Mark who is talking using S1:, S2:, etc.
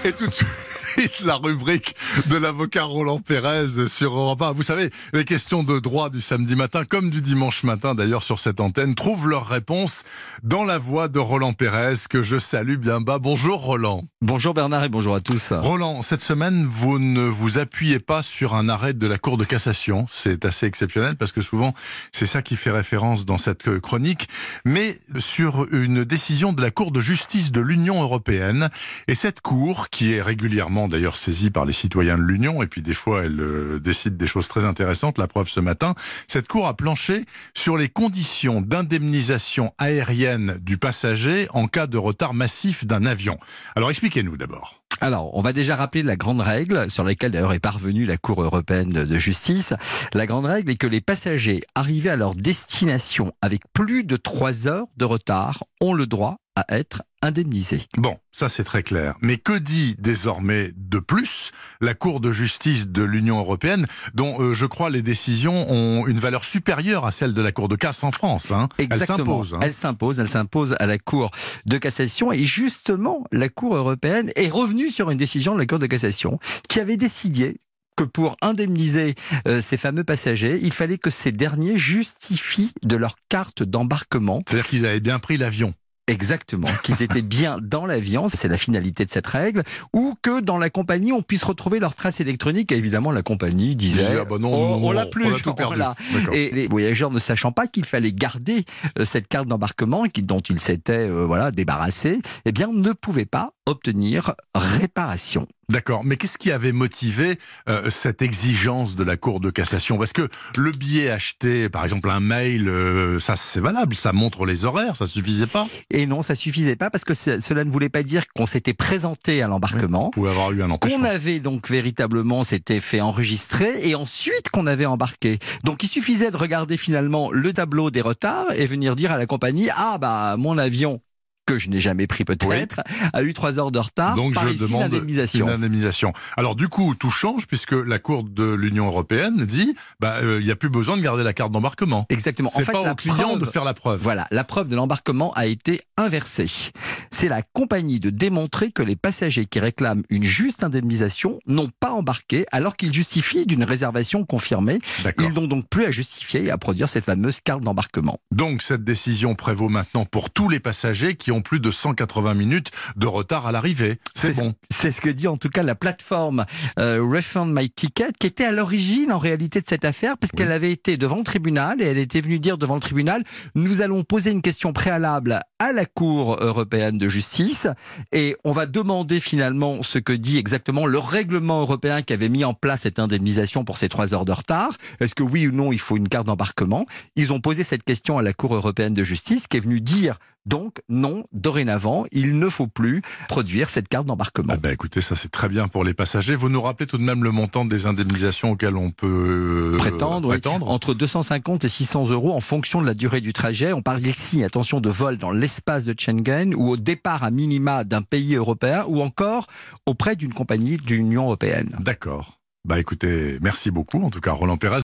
S1: Et tout de suite, la rubrique de l'avocat Roland Pérez sur Europe 1. Vous savez, les questions de droit du samedi matin, comme du dimanche matin d'ailleurs sur cette antenne, trouvent leur réponse dans la voix de Roland Pérez, que je salue bien bas. Bonjour Roland.
S2: Bonjour Bernard et bonjour à tous.
S1: Roland, cette semaine, vous ne vous appuyez pas sur un arrêt de la Cour de cassation. C'est assez exceptionnel parce que souvent, c'est ça qui fait référence dans cette chronique, mais sur une décision de la Cour de justice de l'Union européenne. Et cette Cour, qui est régulièrement d'ailleurs saisie par les citoyens de l'Union, et puis des fois elle décide des choses très intéressantes, la preuve ce matin, cette Cour a planché sur les conditions d'indemnisation aérienne du passager en cas de retard massif d'un avion. Alors expliquez-nous d'abord.
S2: Alors, on va déjà rappeler la grande règle, sur laquelle d'ailleurs est parvenue la Cour européenne de justice. La grande règle est que les passagers arrivés à leur destination avec plus de 3 heures de retard ont le droit à être indemnisés.
S1: Bon, ça c'est très clair. Mais que dit désormais de plus la Cour de justice de l'Union européenne, dont je crois les décisions ont une valeur supérieure à celle de la Cour de casse en France, hein.
S2: Exactement. Elle s'impose à la Cour de cassation. Et justement, la Cour européenne est revenue sur une décision de la Cour de cassation qui avait décidé que pour indemniser ces fameux passagers, il fallait que ces derniers justifient de leur carte d'embarquement.
S1: C'est-à-dire qu'ils avaient bien pris l'avion.
S2: Exactement, qu'ils étaient bien dans l'avion, c'est la finalité de cette règle, ou que dans la compagnie, on puisse retrouver leurs traces électroniques. Et évidemment, la compagnie disait
S1: ah bah non,
S2: on l'a plus,
S1: on a tout perdu.
S2: Et les voyageurs ne sachant pas qu'il fallait garder cette carte d'embarquement dont ils s'étaient débarrassés, eh bien, ne pouvaient pas obtenir réparation.
S1: D'accord, mais qu'est-ce qui avait motivé cette exigence de la Cour de cassation? Parce que le billet acheté, par exemple un mail, ça c'est valable, ça montre les horaires, ça suffisait pas?
S2: Et non, ça suffisait pas parce que cela ne voulait pas dire qu'on s'était présenté à l'embarquement.
S1: On pouvait avoir eu un empêchement.
S2: Qu'on avait donc véritablement s'était fait enregistrer et ensuite qu'on avait embarqué. Donc il suffisait de regarder finalement le tableau des retards et venir dire à la compagnie « Ah bah mon avion ». Que je n'ai jamais pris peut-être, a eu 3 heures de retard,
S1: donc
S2: par
S1: je
S2: ici
S1: demande une indemnisation. Alors du coup, tout change puisque la Cour de l'Union européenne dit il n'y a plus besoin de garder la carte d'embarquement.
S2: Exactement.
S1: C'est pas au client de faire la preuve.
S2: Voilà, la preuve de l'embarquement a été inversée. C'est la compagnie de démontrer que les passagers qui réclament une juste indemnisation n'ont pas embarqué alors qu'ils justifient d'une réservation confirmée. Ils n'ont donc plus à justifier et à produire cette fameuse carte d'embarquement.
S1: Donc cette décision prévaut maintenant pour tous les passagers qui ont plus de 180 minutes de retard à l'arrivée. C'est bon.
S2: C'est ce que dit en tout cas la plateforme Refund My Ticket, qui était à l'origine en réalité de cette affaire, parce qu'elle avait été devant le tribunal et elle était venue dire devant le tribunal « Nous allons poser une question préalable à la Cour européenne de justice et on va demander finalement ce que dit exactement le règlement européen qui avait mis en place cette indemnisation pour ces 3 heures de retard. Est-ce que oui ou non il faut une carte d'embarquement ?» Ils ont posé cette question à la Cour européenne de justice qui est venue dire donc non, dorénavant, il ne faut plus produire cette carte d'embarquement.
S1: Écoutez, ça c'est très bien pour les passagers. Vous nous rappelez tout de même le montant des indemnisations auxquelles on peut prétendre.
S2: Oui. Entre 250 et 600 euros en fonction de la durée du trajet. On parle ici, attention, de vol dans l'espace de Schengen ou au départ à minima d'un pays européen ou encore auprès d'une compagnie de l'Union européenne.
S1: D'accord. Écoutez, merci beaucoup en tout cas Roland Pérez.